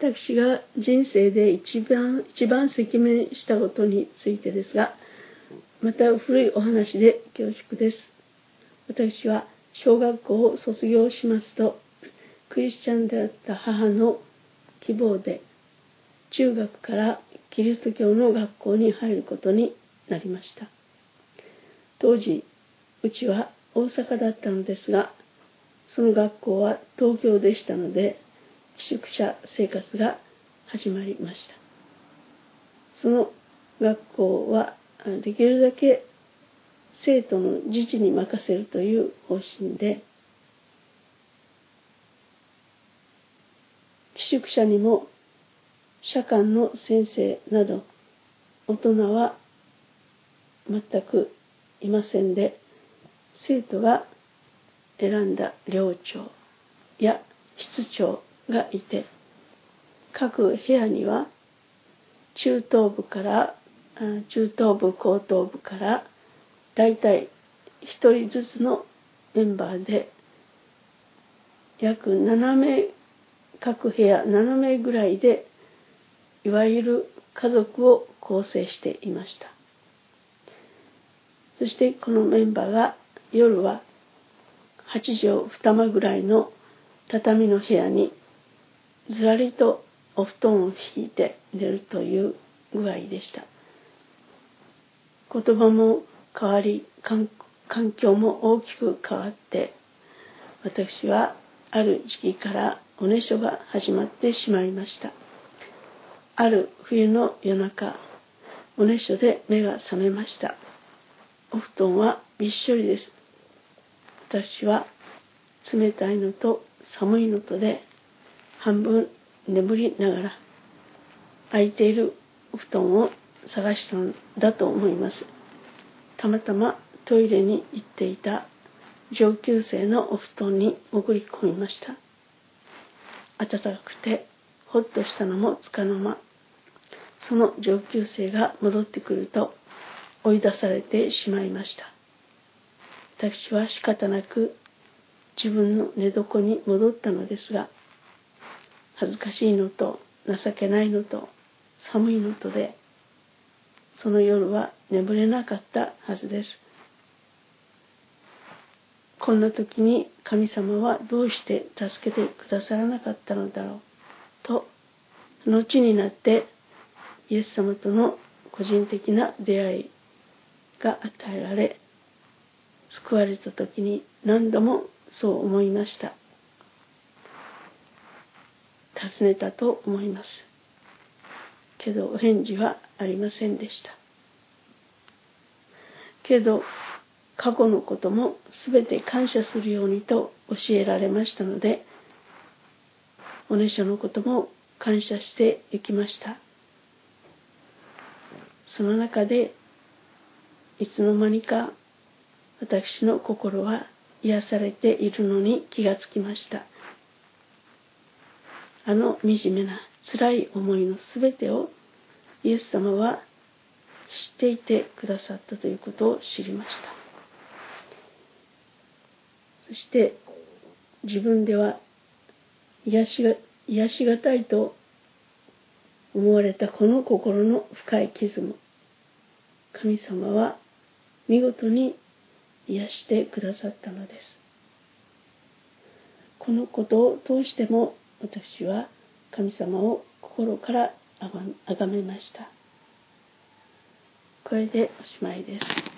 私が人生で一番赤面したことについてですが、また古いお話で恐縮です。私は小学校を卒業しますと、クリスチャンであった母の希望で、中学からキリスト教の学校に入ることになりました。当時、うちは大阪だったのですが、その学校は東京でしたので、寄宿舎生活が始まりました。その学校はできるだけ生徒の自治に任せるという方針で、寄宿舎にも社官の先生など大人は全くいませんで、生徒が選んだ寮長や室長がいて、各部屋には中等部、高等部からだいたい1人ずつのメンバーで約7名、各部屋7名ぐらいで、いわゆる家族を構成していました。そしてこのメンバーが夜は8畳2間ぐらいの畳の部屋にずらりとお布団を敷いて寝るという具合でした。言葉も変わり、環境も大きく変わって、私はある時期からおねしょが始まってしまいました。ある冬の夜中、おねしょで目が覚めました。お布団はびっしょりです。私は冷たいのと寒いのとで半分眠りながら空いているお布団を探したのだと思います。たまたまトイレに行っていた上級生のお布団に潜り込みました。暖かくてほっとしたのもつかの間、その上級生が戻ってくると追い出されてしまいました。私は仕方なく自分の寝床に戻ったのですが、恥ずかしいのと情けないのと寒いのとで、その夜は眠れなかったはずです。こんな時に神様はどうして助けてくださらなかったのだろうと、後になってイエス様との個人的な出会いが与えられ、救われた時に何度もそう思いました。尋ねたと思います。けどお返事はありませんでした。けど過去のこともすべて感謝するようにと教えられましたので、おねしょのことも感謝していきました。その中でいつの間にか私の心は癒されているのに気がつきました。あの惨めな辛い思いのすべてをイエス様は知っていてくださったということを知りました。そして自分では癒しがたいと思われたこの心の深い傷も、神様は見事に癒してくださったのです。このことを通しても私は神様を心から崇めました。これでおしまいです。